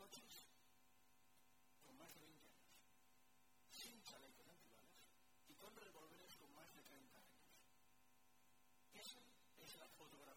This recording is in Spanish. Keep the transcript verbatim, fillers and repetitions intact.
coches con más de veinte años, sin chalecos antibalas y con revólveres con más de treinta años. Esa es la fotografía